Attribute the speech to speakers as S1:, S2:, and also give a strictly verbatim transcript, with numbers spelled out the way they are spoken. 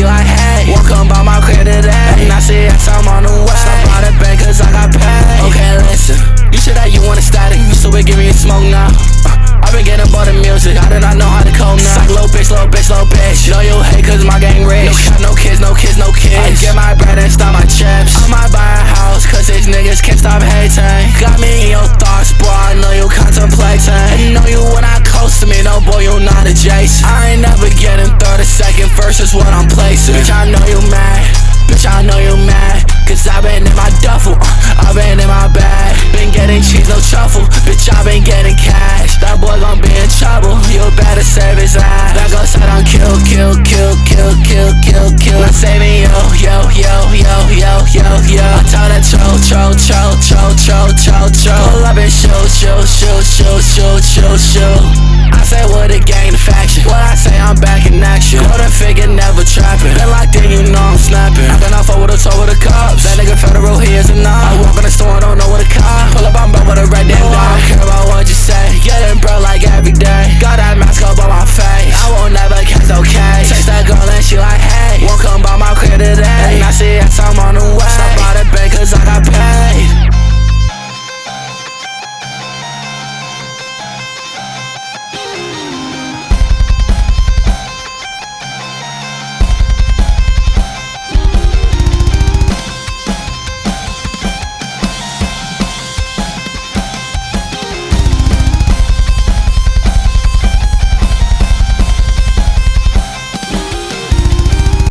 S1: she like, hey, welcome by my crib today. And I see yes, I'm on the way. Stop by the bank cause I got paid. Okay, listen, you said that you want a static, so we give me a smoke now. uh, I've been getting bored of music, I do not know how to code now. Like little bitch, little bitch, little bitch. Know you hate cause my gang rich. No cap, no kids, no kids, no kids. I get my bread and stop my chips. I might buy a house cause these niggas can't stop hating. Got me in your thoughts, boy, I know you contemplating. And know you when I close to me, no boy, you not adjacent. I ain't never getting thirty second verse is what